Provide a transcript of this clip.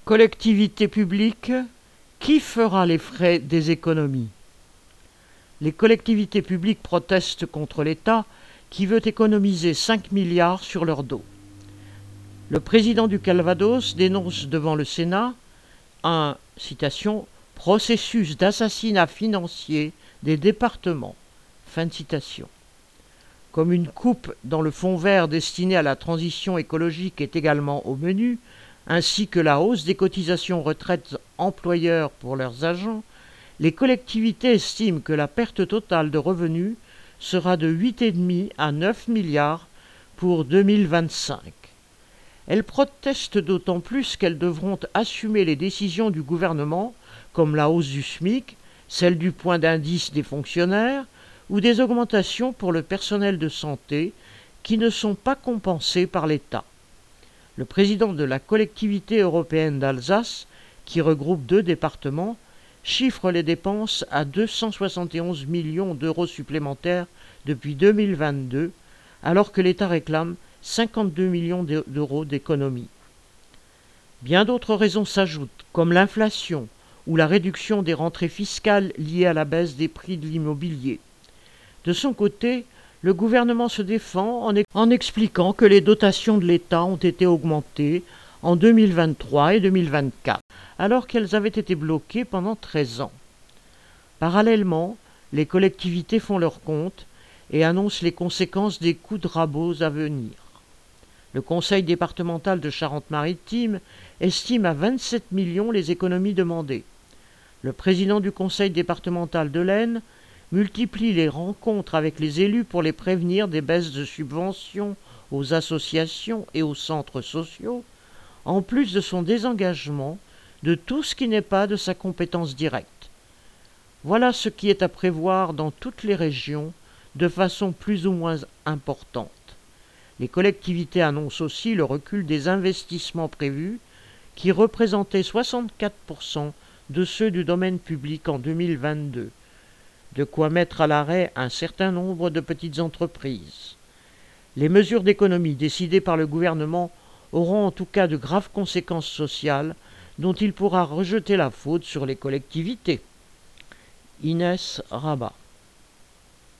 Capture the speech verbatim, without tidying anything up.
Collectivité publique, qui fera les frais des économies? Les collectivités publiques protestent contre l'État qui veut économiser cinq milliards sur leur dos. Le président du Calvados dénonce devant le Sénat un, citation, « processus d'assassinat financier des départements ». Fin de citation. Comme une coupe dans le fonds vert destiné à la transition écologique est également au menu, ainsi que la hausse des cotisations retraite employeurs pour leurs agents, les collectivités estiment que la perte totale de revenus sera de huit virgule cinq à neuf milliards pour deux mille vingt-cinq. Elles protestent d'autant plus qu'elles devront assumer les décisions du gouvernement, comme la hausse du SMIC, celle du point d'indice des fonctionnaires, ou des augmentations pour le personnel de santé, qui ne sont pas compensées par l'État. Le président de la collectivité européenne d'Alsace, qui regroupe deux départements, chiffre les dépenses à deux cent soixante et onze millions d'euros supplémentaires depuis deux mille vingt-deux, alors que l'État réclame cinquante-deux millions d'euros d'économies. Bien d'autres raisons s'ajoutent, comme l'inflation ou la réduction des rentrées fiscales liées à la baisse des prix de l'immobilier. De son côté, le gouvernement se défend en, en expliquant que les dotations de l'État ont été augmentées en deux mille vingt-trois et deux mille vingt-quatre, alors qu'elles avaient été bloquées pendant treize ans. Parallèlement, les collectivités font leur compte et annoncent les conséquences des coups de rabot à venir. Le conseil départemental de Charente-Maritime estime à vingt-sept millions les économies demandées. Le président du conseil départemental de l'Aisne multiplie les rencontres avec les élus pour les prévenir des baisses de subventions aux associations et aux centres sociaux, en plus de son désengagement de tout ce qui n'est pas de sa compétence directe. Voilà ce qui est à prévoir dans toutes les régions de façon plus ou moins importante. Les collectivités annoncent aussi le recul des investissements prévus, qui représentaient soixante-quatre pour cent de ceux du domaine public en deux mille vingt-deux. De quoi mettre à l'arrêt un certain nombre de petites entreprises. Les mesures d'économie décidées par le gouvernement auront en tout cas de graves conséquences sociales dont il pourra rejeter la faute sur les collectivités. Inès Rabat.